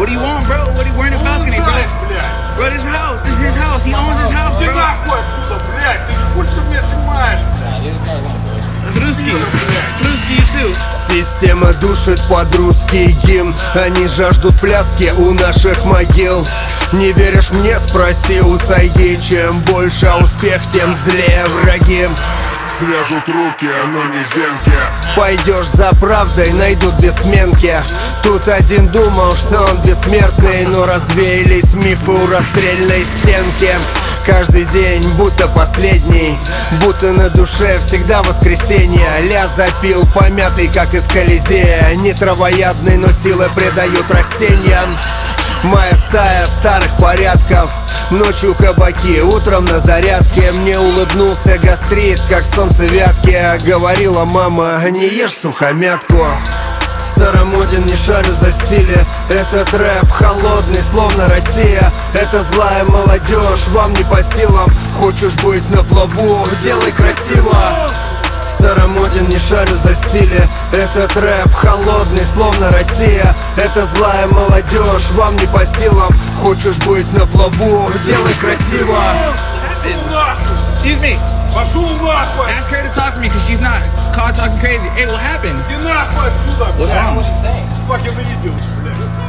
What do you want, bro? What do you wearing the balcony, bro? Bro, this house. This is his house. He owns his house, Иди bro. нахуй отсюда, блядь! Ты хуй что меня снимаешь? Русский. Русский, you too. Система душит под русский гимн. Они жаждут пляски у наших могил. Не веришь мне, спроси у Сайги. Чем больше успех, тем злее враги. Свяжут руки, но не зенки. Пойдешь за правдой, найдут бессменки. Тут один думал, что он бессмертный, но развеялись мифы у расстрельной стенки. Каждый день будто последний, будто на душе всегда воскресенье. Ля запил, помятый, как из Колизея. Не травоядный, но силы придают растениям. Моя стая старых порядков. Ночью кабаки, утром на зарядке. Мне улыбнулся гастрит, как солнце вятки. Говорила мама, не ешь сухомятку. Старомоден, не шарю за стили. Этот рэп холодный, словно Россия. Это злая молодежь, вам не по силам. Хочешь быть на плаву, делай красиво. Старомоден, не шарю за стили. Этот рэп холодный, словно Россия. Это злая молодежь, вам не по силам. Хочешь быть на плаву, делай красиво. Excuse me. Пошел нахуй! Ask her to talk to me, cause she's not caught talking crazy. Hey, what happened? Иди нахуй отсюда, What's блядь! wrong? Fucking idiot, блядь!